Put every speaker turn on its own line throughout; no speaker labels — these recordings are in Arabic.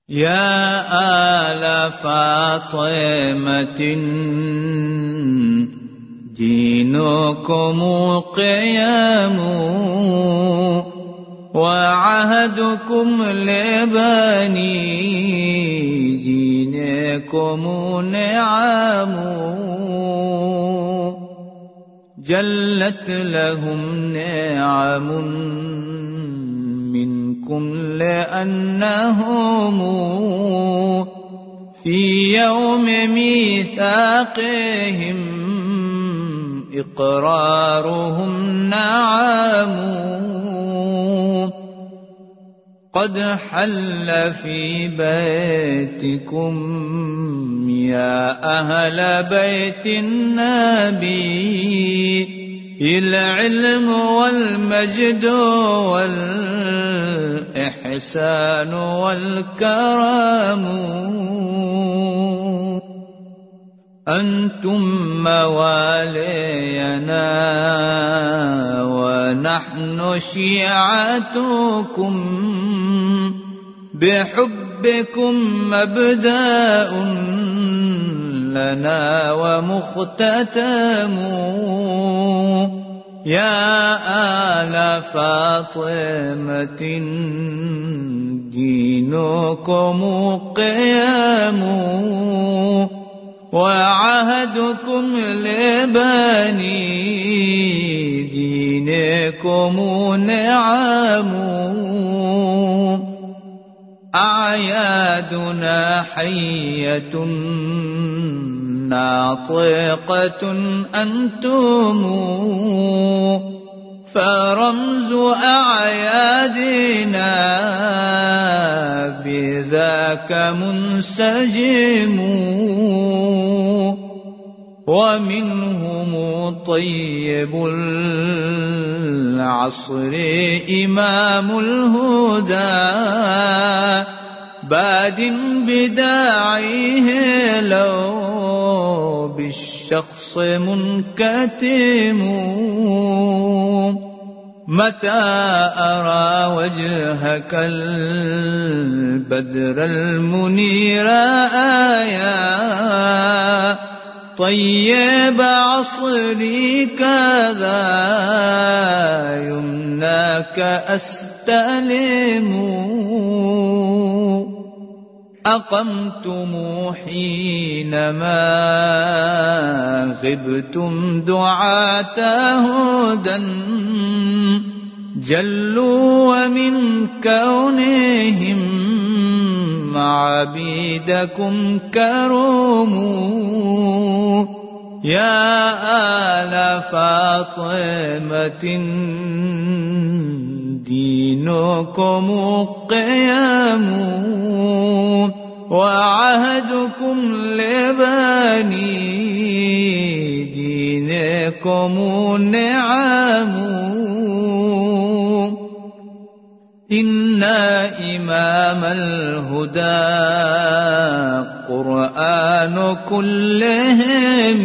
يا آل فاطمة دينكم قيام وعهدكم لبني دينكم نعم جلت لهم نعم منكم لأنهم في يوم ميثاقهم إقرارهم نعم قد حل في بيتكم يا أهل بيت النبي العلم والمجد والإحسان والكرم أنتم موالينا ونحن شيعتكم بحبكم مبدأ لنا ومختتم يا آل فاطمة دينكم قيام وعهدكم لبني دينكم نعم أعيادنا حية ناطقة أنتم فرمز أعيادنا بذاك منسجم ومنهم طيب العصر إمام الهدى باد بداعيه لو بالشخص منكتم متى أرى وجهك البدر المنير آيا طيب عصري كذا يمناك أستلم أقمتم حينما غبتم دعاة هدى جلوا ومن كونهم عبيدكم كرموا يا آل فاطمة دينكم قيام وعهدكم لبني دينكم نعم إن إمام الهدى قرآن كلهم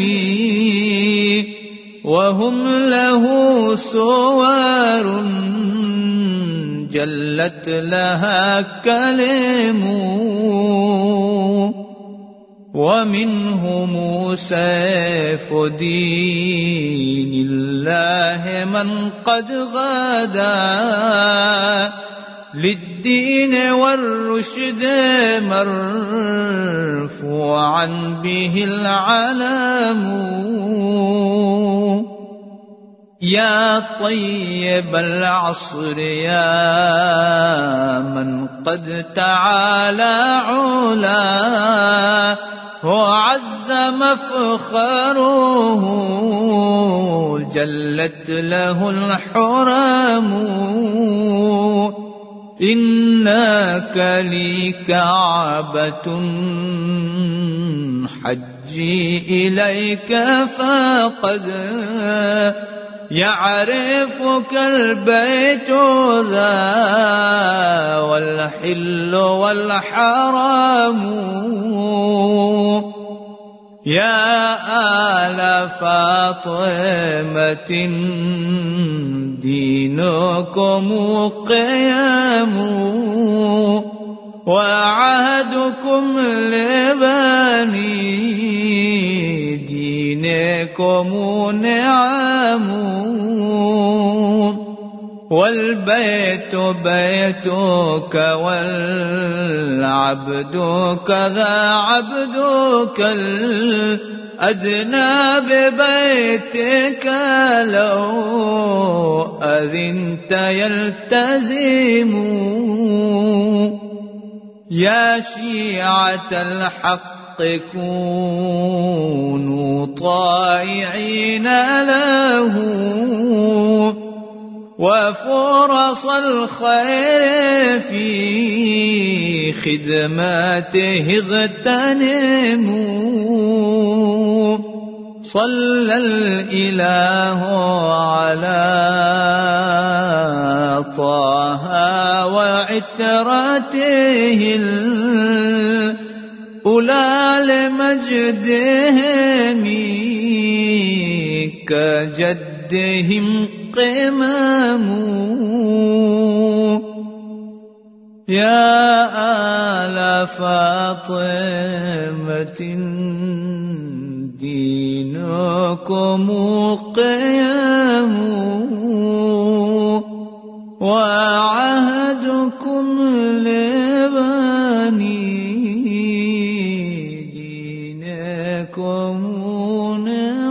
وهم له صور جلت لها كلم ومنهم سيف دين الله من قد غدا للدين والرشد مرفوعا به العلم يا طيب العصر يا من قد تعالى علا وعز مفخره جلت له الحرم إنك لي كعبة حجي إليك فقد يعرفك البيت ذا والحل والحرام يا آل فاطمة دينكم قيام وعهد عليكم نعم، والبيت بيتك والعبد كذا عبدك الأدنى ببيتك لو أذنت يلتزم. يا شيعة الحق كونوا طائعين له، وفرص الخير في خدماته اغتنموا. صلى الإله على طه وعترته الأولى لمجدهم كجدهم قمم. يا آل فاطمة دينكم قيم، وعهدكم لبني دينكم نعم.